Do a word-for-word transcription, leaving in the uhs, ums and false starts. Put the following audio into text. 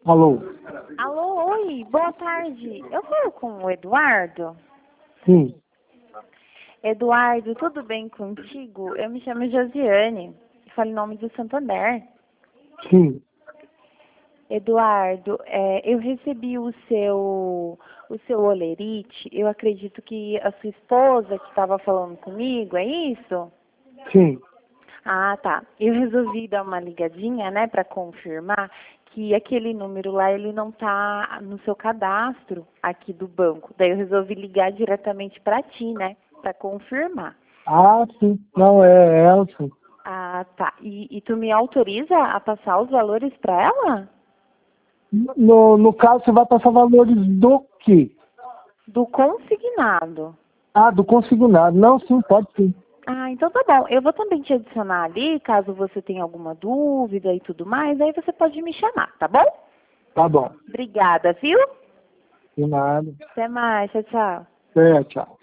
Alô? Alô, oi, boa tarde. Eu falo com o Eduardo. Sim. Eduardo, tudo bem contigo? Eu me chamo Josiane, falo em nome do Santander. Sim. Eduardo, é, eu recebi o seu, o seu olerite. Eu acredito que a sua esposa que estava falando comigo, é isso? Sim. Ah, tá. Eu resolvi dar uma ligadinha, né, para confirmar que aquele número lá, ele não tá no seu cadastro aqui do banco. Daí eu resolvi ligar diretamente para ti, né, para confirmar. Ah, sim. Não, é ela, sim. Ah, tá. E, e tu me autoriza a passar os valores para ela? No, no caso, você vai passar valores do quê? Do consignado. Ah, do consignado. Não, sim, pode sim. Ah, então tá bom. Eu vou também te adicionar ali, caso você tenha alguma dúvida e tudo mais, aí você pode me chamar, tá bom? Tá bom. Obrigada, viu? De nada. Até mais, tchau, tchau. É, tchau.